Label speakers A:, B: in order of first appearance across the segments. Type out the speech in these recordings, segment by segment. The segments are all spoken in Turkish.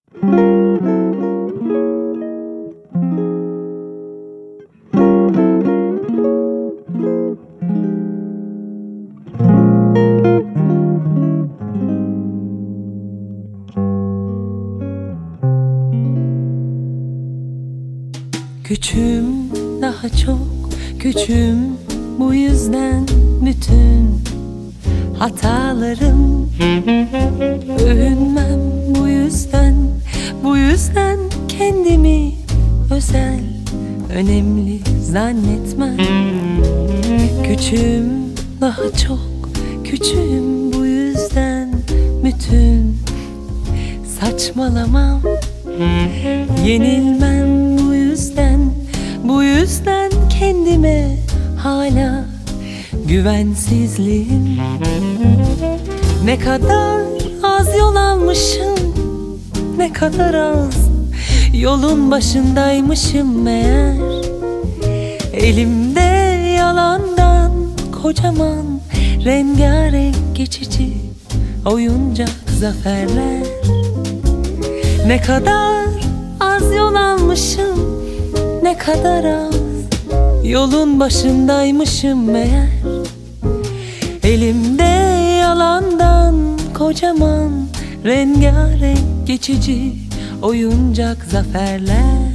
A: Küçüğüm, daha çok küçüğüm, bu yüzden bütün hatalarım. Övünmem bu yüzden kendimi özel, önemli zannetmem. Küçüğüm, daha çok küçüğüm, bu yüzden bütün saçmalamam. Yenilmem bu yüzden kendime hala güvensizliğim. Ne kadar az yol almışım, ne kadar az yolun başındaymışım meğer. Elimde yalandan kocaman, rengarenk geçici oyuncak zaferler. Ne kadar az yol almışım, ne kadar az yolun başındaymışım meğer. Elimde yalandan kocaman, rengarenk geçici oyuncak zaferler.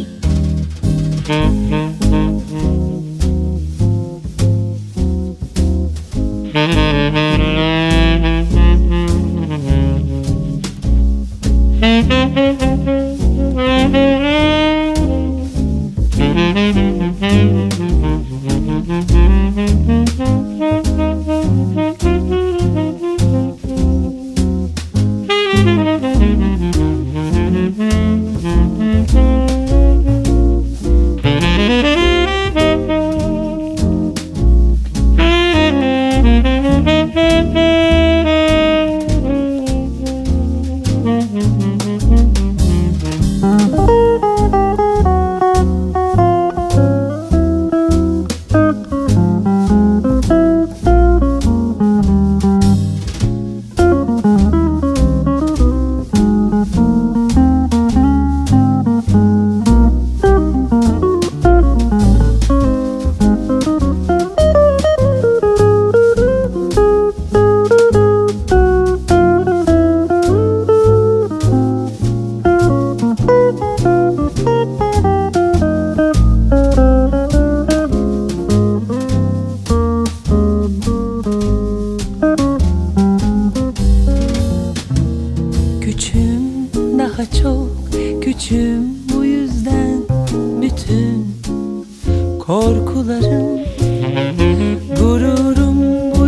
A: Küçüğüm, daha çok küçüğüm, bu yüzden bütün korkularım, gururum,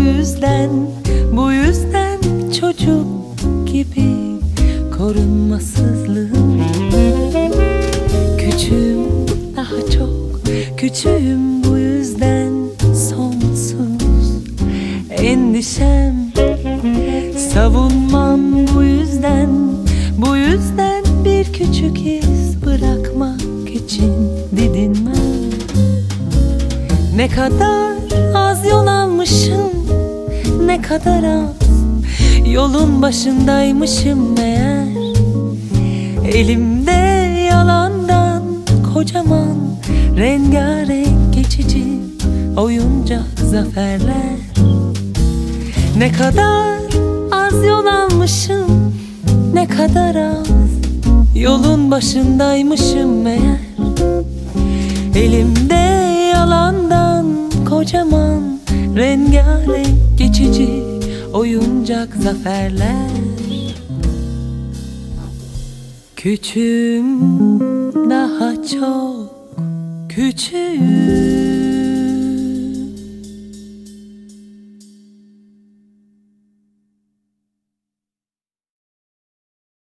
A: bu yüzden çocuk gibi korunmasızlığım. Küçüğüm, daha çok küçüğüm, bu yüzden sonsuz endişem. Savunmam bu yüzden bir küçük iz bırakmak için didinmem. Ne kadar az yol almışım, ne kadar az yolun başındaymışım meğer. Elimde yalandan kocaman, rengarenk geçici oyuncak zaferler. Ne kadar az yol almışım, ne kadar az yolun başındaymışım meğer. Elimde yalandan kocaman, rengarenk geçici oyuncak zaferler. Küçüğüm, daha çok küçüğüm.